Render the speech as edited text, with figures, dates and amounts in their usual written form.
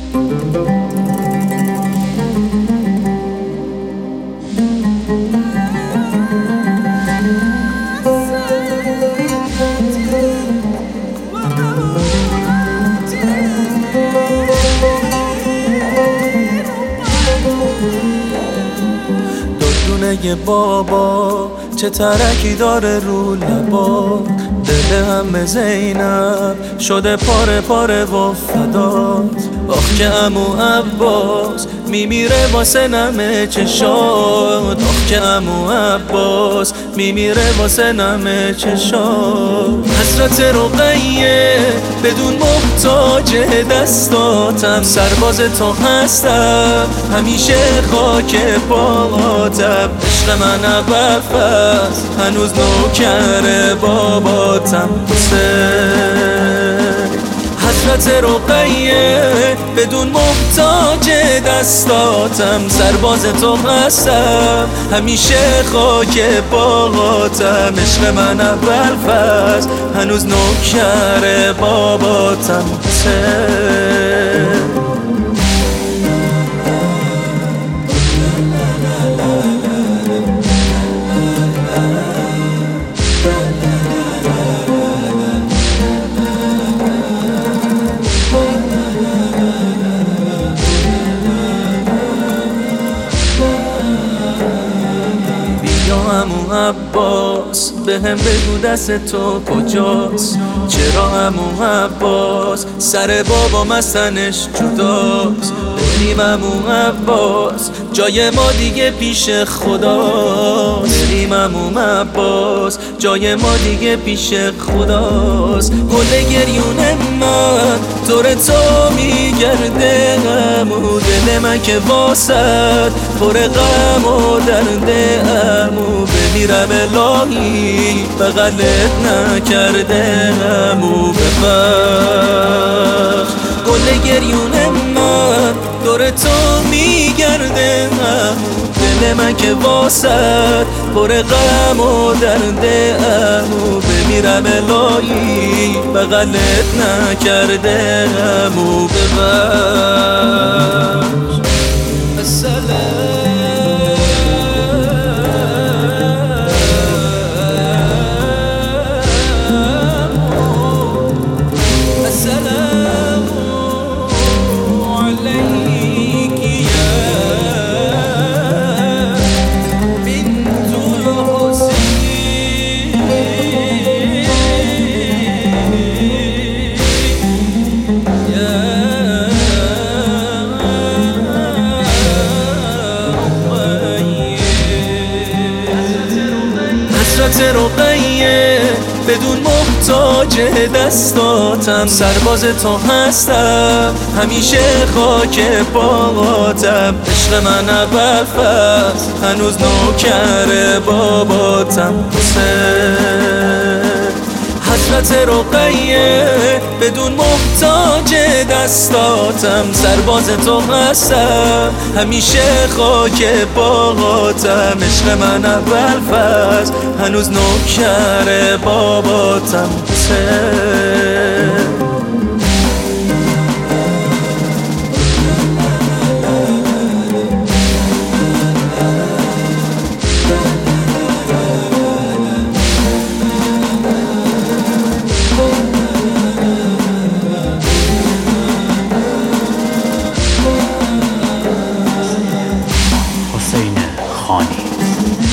دونه بابا چه ترکی داره رو لبا، دل هم زینب شده پاره پاره و فدات. آخ که عمو عباس میمیره واسه نمه چشات، آخ که عمو عباس میمیره واسه نمه چشات. حضرت رقیه بدون محتاج دستاتم، سرباز تو هستم همیشه خاک پاتم. عشق من اول فصل هنوز نوکر باباتم. حضرت رقیه بدون محتاج دستاتم، سرباز تو هستم همیشه خاک پاتم. عشق من اول فصل هنوز نوکر باباتم. عمو عباس بهم بگو دست تو کجاست، چرا عمو عباس سر بابام از تنش جداست. بریم عمو عباس جای ما دیگه پیش خداست، بریم عمو عباس جای ما دیگه پیش خداست. گل گریون من دور تو میگرده عمو، دل من که واسد پر غم و درده عمو. بمیرم الهی بغلت نکرده عمو، ببخش. گل گریون من دور تو میگرده عمو، دل من که واسد پر غم و درده عمو. بمیرم الهی بغلت نکرده عمو، ببخش. حضرت رقیه بدون محتاج دستاتم، سرباز تو هستم همیشه خاک پاتم. عشق من اول فصل هنوز نوکر باباتم. حضرت رقیه بدون محتاج دستاتم، سرباز تو هستم همیشه خاک پاتم. عشق من اول فصل هنوز نوکر باباتم. حسین خانی.